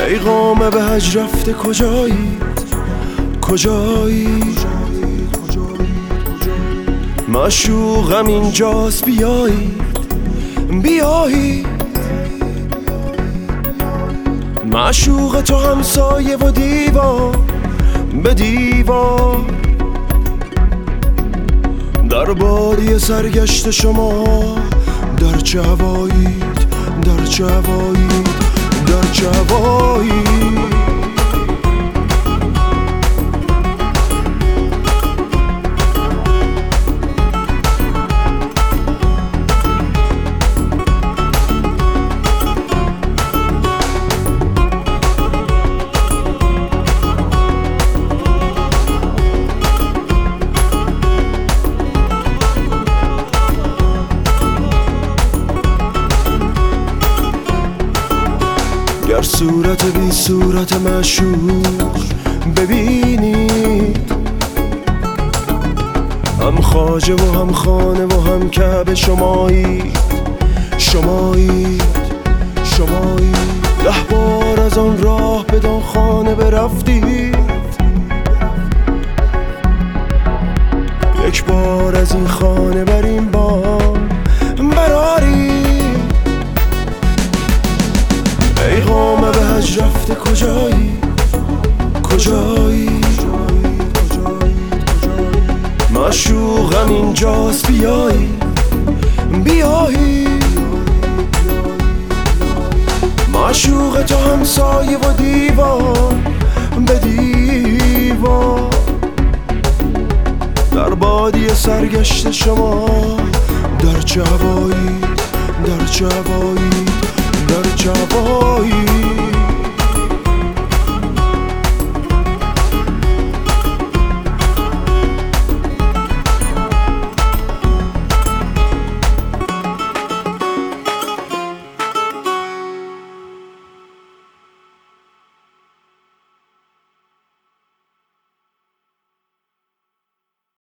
پیغام به حج رفته کجایی کجایی معشوقم اینجاست بیایی بیایی معشوق تو همسایه و دیوار به دیوار در بادی سرگشت شما در چه هوایید در چه هوایید در چه هوایید گر صورت بی صورت معشوق ببینید، هم خواجه و هم خانه و هم کعبه شمایید شمایید شمایید. 10 بار از آن راه بدان خانه برفتید، 1 بار از این خانه بر این بام برارید. پیغام به حج رفته کجایی کجایی معشوقم اینجاست بیایی بیایی معشوق تو همسایه و دیوار به دیوار در بادی سرگشت شما در چه هوایید در چه هوایید در چه هوایید.